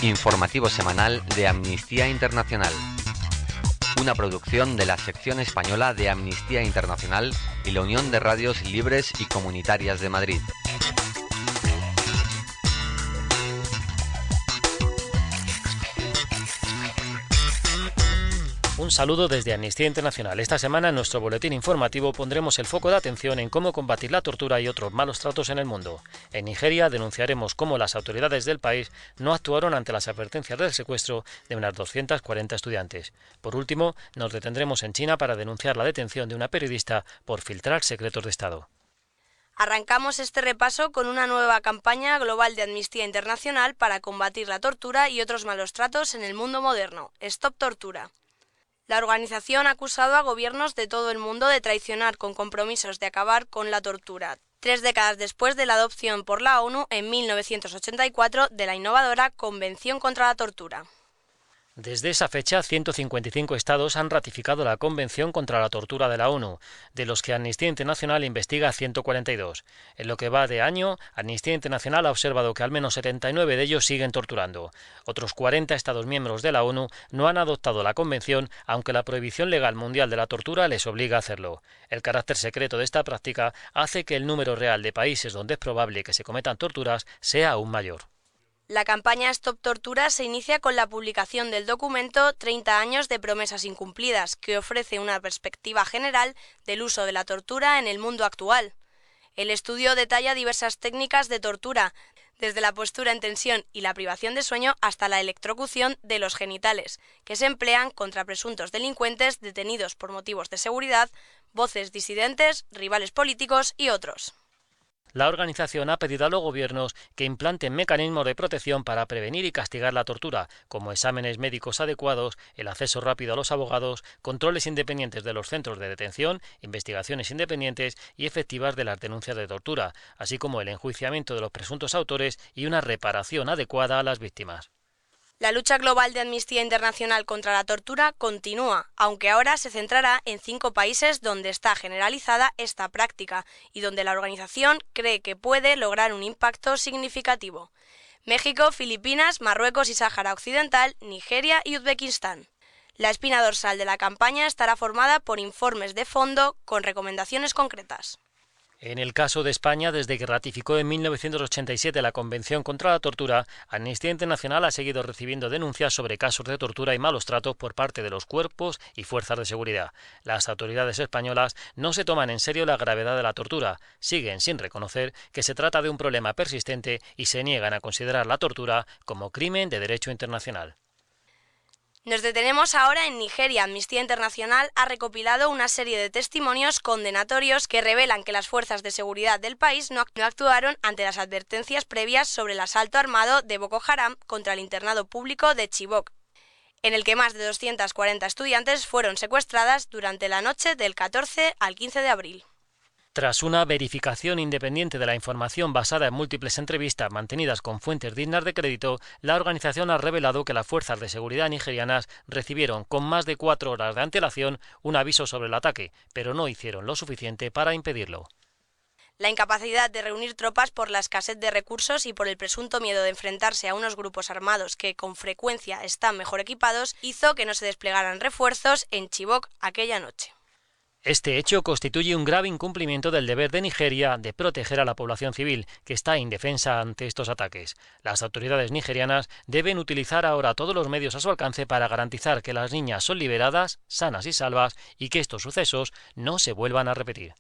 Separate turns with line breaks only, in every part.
Informativo semanal de Amnistía Internacional. Una producción de la sección española de Amnistía Internacional y la Unión de Radios Libres y Comunitarias de Madrid.
Un saludo desde Amnistía Internacional. Esta semana en nuestro boletín informativo pondremos el foco de atención en cómo combatir la tortura y otros malos tratos en el mundo. En Nigeria denunciaremos cómo las autoridades del país no actuaron ante las advertencias del secuestro de unas 240 estudiantes. Por último, nos detendremos en China para denunciar la detención de una periodista por filtrar secretos de Estado.
Arrancamos este repaso con una nueva campaña global de Amnistía Internacional para combatir la tortura y otros malos tratos en el mundo moderno. Stop Tortura. La organización ha acusado a gobiernos de todo el mundo de traicionar con compromisos de acabar con la tortura, 3 décadas después de la adopción por la ONU en 1984 de la innovadora Convención contra la Tortura.
Desde esa fecha, 155 estados han ratificado la Convención contra la Tortura de la ONU, de los que Amnistía Internacional investiga 142. En lo que va de año, Amnistía Internacional ha observado que al menos 79 de ellos siguen torturando. Otros 40 estados miembros de la ONU no han adoptado la Convención, aunque la prohibición legal mundial de la tortura les obliga a hacerlo. El carácter secreto de esta práctica hace que el número real de países donde es probable que se cometan torturas sea aún mayor.
La campaña Stop Tortura se inicia con la publicación del documento 30 años de promesas incumplidas, que ofrece una perspectiva general del uso de la tortura en el mundo actual. El estudio detalla diversas técnicas de tortura, desde la postura en tensión y la privación de sueño hasta la electrocución de los genitales, que se emplean contra presuntos delincuentes detenidos por motivos de seguridad, voces disidentes, rivales políticos y otros.
La organización ha pedido a los gobiernos que implanten mecanismos de protección para prevenir y castigar la tortura, como exámenes médicos adecuados, el acceso rápido a los abogados, controles independientes de los centros de detención, investigaciones independientes y efectivas de las denuncias de tortura, así como el enjuiciamiento de los presuntos autores y una reparación adecuada a las víctimas.
La lucha global de Amnistía Internacional contra la tortura continúa, aunque ahora se centrará en 5 países donde está generalizada esta práctica y donde la organización cree que puede lograr un impacto significativo: México, Filipinas, Marruecos y Sáhara Occidental, Nigeria y Uzbekistán. La espina dorsal de la campaña estará formada por informes de fondo con recomendaciones concretas.
En el caso de España, desde que ratificó en 1987 la Convención contra la Tortura, Amnistía Internacional ha seguido recibiendo denuncias sobre casos de tortura y malos tratos por parte de los cuerpos y fuerzas de seguridad. Las autoridades españolas no se toman en serio la gravedad de la tortura, siguen sin reconocer que se trata de un problema persistente y se niegan a considerar la tortura como crimen de derecho internacional.
Nos detenemos ahora en Nigeria. Amnistía Internacional ha recopilado una serie de testimonios condenatorios que revelan que las fuerzas de seguridad del país no actuaron ante las advertencias previas sobre el asalto armado de Boko Haram contra el internado público de Chibok, en el que más de 240 estudiantes fueron secuestradas durante la noche del 14 al 15 de abril.
Tras una verificación independiente de la información basada en múltiples entrevistas mantenidas con fuentes dignas de crédito, la organización ha revelado que las fuerzas de seguridad nigerianas recibieron con más de 4 horas de antelación un aviso sobre el ataque, pero no hicieron lo suficiente para impedirlo.
La incapacidad de reunir tropas por la escasez de recursos y por el presunto miedo de enfrentarse a unos grupos armados que con frecuencia están mejor equipados hizo que no se desplegaran refuerzos en Chibok aquella noche.
Este hecho constituye un grave incumplimiento del deber de Nigeria de proteger a la población civil, que está indefensa ante estos ataques. Las autoridades nigerianas deben utilizar ahora todos los medios a su alcance para garantizar que las niñas son liberadas, sanas y salvas, y que estos sucesos no se vuelvan a repetir.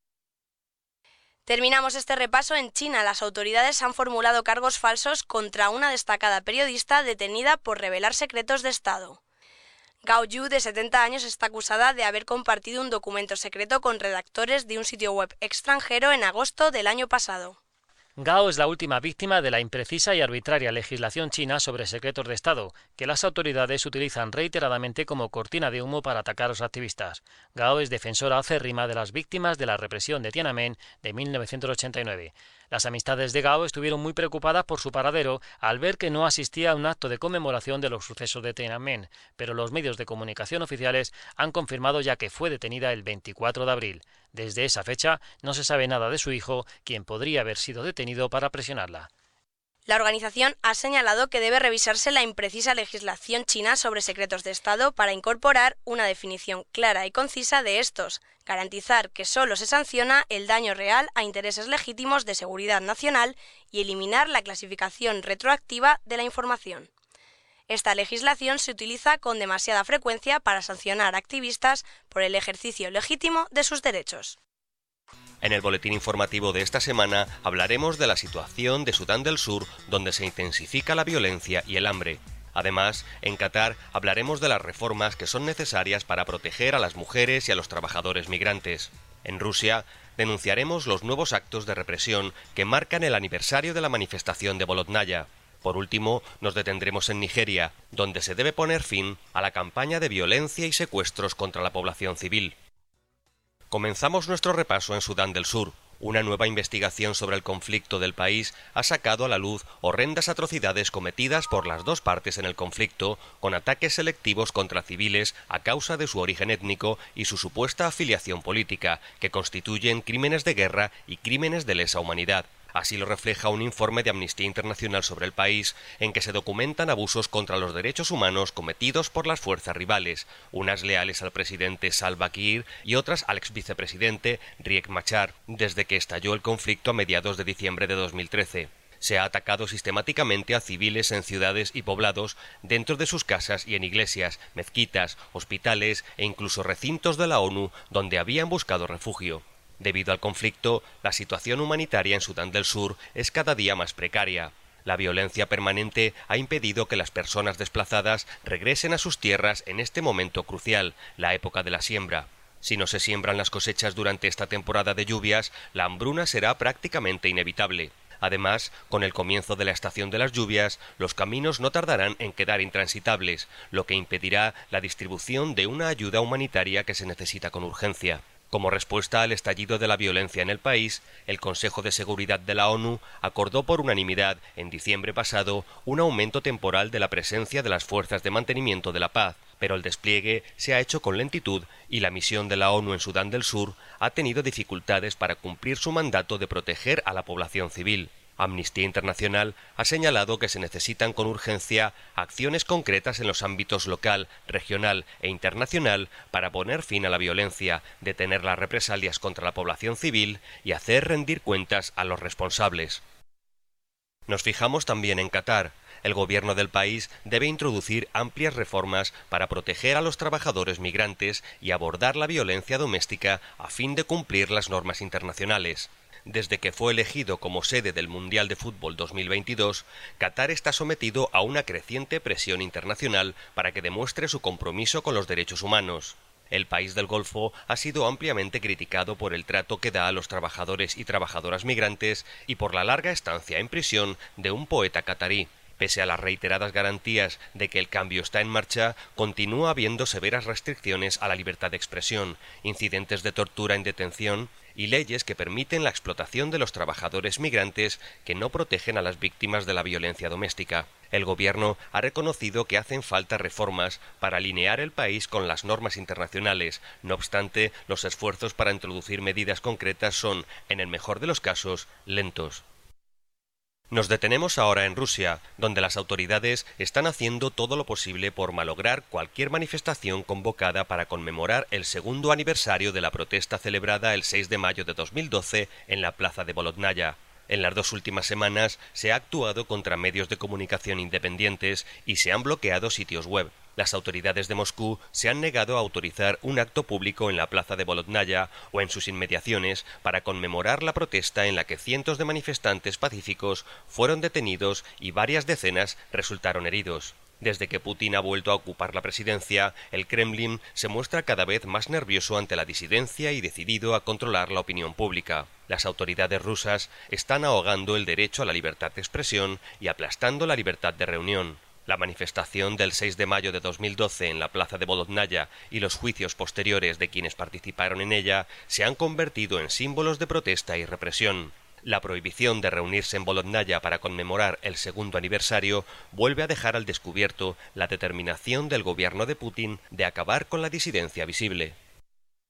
Terminamos este repaso en China. Las autoridades han formulado cargos falsos contra una destacada periodista detenida por revelar secretos de Estado. Gao Yu, de 70 años, está acusada de haber compartido un documento secreto con redactores de un sitio web extranjero en agosto del año pasado.
Gao es la última víctima de la imprecisa y arbitraria legislación china sobre secretos de Estado, que las autoridades utilizan reiteradamente como cortina de humo para atacar a los activistas. Gao es defensora acérrima de las víctimas de la represión de Tiananmen de 1989. Las amistades de Gao estuvieron muy preocupadas por su paradero al ver que no asistía a un acto de conmemoración de los sucesos de Tiananmen, pero los medios de comunicación oficiales han confirmado ya que fue detenida el 24 de abril. Desde esa fecha no se sabe nada de su hijo, quien podría haber sido detenido para presionarla.
La organización ha señalado que debe revisarse la imprecisa legislación china sobre secretos de Estado para incorporar una definición clara y concisa de estos, garantizar que solo se sanciona el daño real a intereses legítimos de seguridad nacional y eliminar la clasificación retroactiva de la información. Esta legislación se utiliza con demasiada frecuencia para sancionar a activistas por el ejercicio legítimo de sus derechos.
En el boletín informativo de esta semana hablaremos de la situación de Sudán del Sur, donde se intensifica la violencia y el hambre. Además, en Qatar hablaremos de las reformas que son necesarias para proteger a las mujeres y a los trabajadores migrantes. En Rusia denunciaremos los nuevos actos de represión que marcan el aniversario de la manifestación de Bolotnaya. Por último, nos detendremos en Nigeria, donde se debe poner fin a la campaña de violencia y secuestros contra la población civil. Comenzamos nuestro repaso en Sudán del Sur. Una nueva investigación sobre el conflicto del país ha sacado a la luz horrendas atrocidades cometidas por las dos partes en el conflicto, con ataques selectivos contra civiles a causa de su origen étnico y su supuesta afiliación política, que constituyen crímenes de guerra y crímenes de lesa humanidad. Así lo refleja un informe de Amnistía Internacional sobre el país, en que se documentan abusos contra los derechos humanos cometidos por las fuerzas rivales, unas leales al presidente Salva Kiir y otras al exvicepresidente Riek Machar, desde que estalló el conflicto a mediados de diciembre de 2013. Se ha atacado sistemáticamente a civiles en ciudades y poblados, dentro de sus casas y en iglesias, mezquitas, hospitales e incluso recintos de la ONU donde habían buscado refugio. Debido al conflicto, la situación humanitaria en Sudán del Sur es cada día más precaria. La violencia permanente ha impedido que las personas desplazadas regresen a sus tierras en este momento crucial, la época de la siembra. Si no se siembran las cosechas durante esta temporada de lluvias, la hambruna será prácticamente inevitable. Además, con el comienzo de la estación de las lluvias, los caminos no tardarán en quedar intransitables, lo que impedirá la distribución de una ayuda humanitaria que se necesita con urgencia. Como respuesta al estallido de la violencia en el país, el Consejo de Seguridad de la ONU acordó por unanimidad en diciembre pasado un aumento temporal de la presencia de las fuerzas de mantenimiento de la paz, pero el despliegue se ha hecho con lentitud y la misión de la ONU en Sudán del Sur ha tenido dificultades para cumplir su mandato de proteger a la población civil. Amnistía Internacional ha señalado que se necesitan con urgencia acciones concretas en los ámbitos local, regional e internacional para poner fin a la violencia, detener las represalias contra la población civil y hacer rendir cuentas a los responsables. Nos fijamos también en Qatar. El gobierno del país debe introducir amplias reformas para proteger a los trabajadores migrantes y abordar la violencia doméstica a fin de cumplir las normas internacionales. Desde que fue elegido como sede del Mundial de Fútbol 2022, Qatar está sometido a una creciente presión internacional para que demuestre su compromiso con los derechos humanos. El país del Golfo ha sido ampliamente criticado por el trato que da a los trabajadores y trabajadoras migrantes y por la larga estancia en prisión de un poeta qatarí. Pese a las reiteradas garantías de que el cambio está en marcha, continúa habiendo severas restricciones a la libertad de expresión, incidentes de tortura en detención y leyes que permiten la explotación de los trabajadores migrantes que no protegen a las víctimas de la violencia doméstica. El gobierno ha reconocido que hacen falta reformas para alinear el país con las normas internacionales. No obstante, los esfuerzos para introducir medidas concretas son, en el mejor de los casos, lentos. Nos detenemos ahora en Rusia, donde las autoridades están haciendo todo lo posible por malograr cualquier manifestación convocada para conmemorar el segundo aniversario de la protesta celebrada el 6 de mayo de 2012 en la plaza de Bolotnaya. En las 2 últimas semanas se ha actuado contra medios de comunicación independientes y se han bloqueado sitios web. Las autoridades de Moscú se han negado a autorizar un acto público en la plaza de Bolotnaya o en sus inmediaciones para conmemorar la protesta en la que cientos de manifestantes pacíficos fueron detenidos y varias decenas resultaron heridos. Desde que Putin ha vuelto a ocupar la presidencia, el Kremlin se muestra cada vez más nervioso ante la disidencia y decidido a controlar la opinión pública. Las autoridades rusas están ahogando el derecho a la libertad de expresión y aplastando la libertad de reunión. La manifestación del 6 de mayo de 2012 en la plaza de Bolotnaya y los juicios posteriores de quienes participaron en ella se han convertido en símbolos de protesta y represión. La prohibición de reunirse en Bolotnaya para conmemorar el segundo aniversario vuelve a dejar al descubierto la determinación del gobierno de Putin de acabar con la disidencia visible.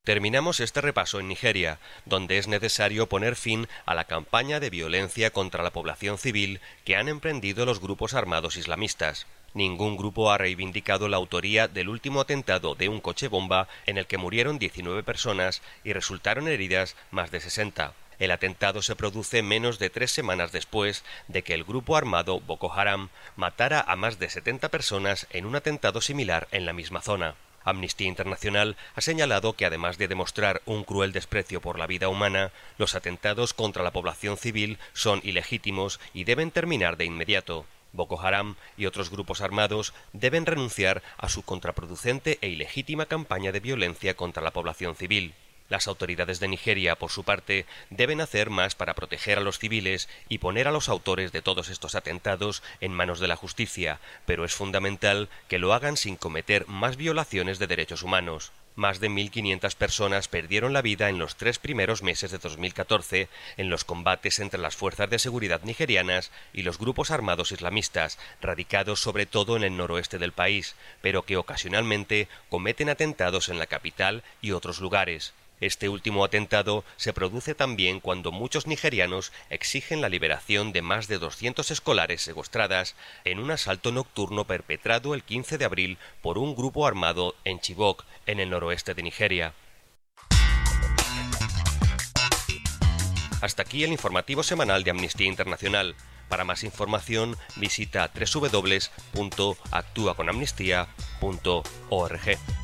Terminamos este repaso en Nigeria, donde es necesario poner fin a la campaña de violencia contra la población civil que han emprendido los grupos armados islamistas. Ningún grupo ha reivindicado la autoría del último atentado de un coche bomba en el que murieron 19 personas y resultaron heridas más de 60. El atentado se produce menos de 3 semanas después de que el grupo armado Boko Haram matara a más de 70 personas en un atentado similar en la misma zona. Amnistía Internacional ha señalado que además de demostrar un cruel desprecio por la vida humana, los atentados contra la población civil son ilegítimos y deben terminar de inmediato. Boko Haram y otros grupos armados deben renunciar a su contraproducente e ilegítima campaña de violencia contra la población civil. Las autoridades de Nigeria, por su parte, deben hacer más para proteger a los civiles y poner a los autores de todos estos atentados en manos de la justicia, pero es fundamental que lo hagan sin cometer más violaciones de derechos humanos. Más de 1.500 personas perdieron la vida en los 3 primeros meses de 2014 en los combates entre las fuerzas de seguridad nigerianas y los grupos armados islamistas, radicados sobre todo en el noroeste del país, pero que ocasionalmente cometen atentados en la capital y otros lugares. Este último atentado se produce también cuando muchos nigerianos exigen la liberación de más de 200 escolares secuestradas en un asalto nocturno perpetrado el 15 de abril por un grupo armado en Chibok, en el noroeste de Nigeria. Hasta aquí el informativo semanal de Amnistía Internacional. Para más información visita www.actuaconamnistía.org.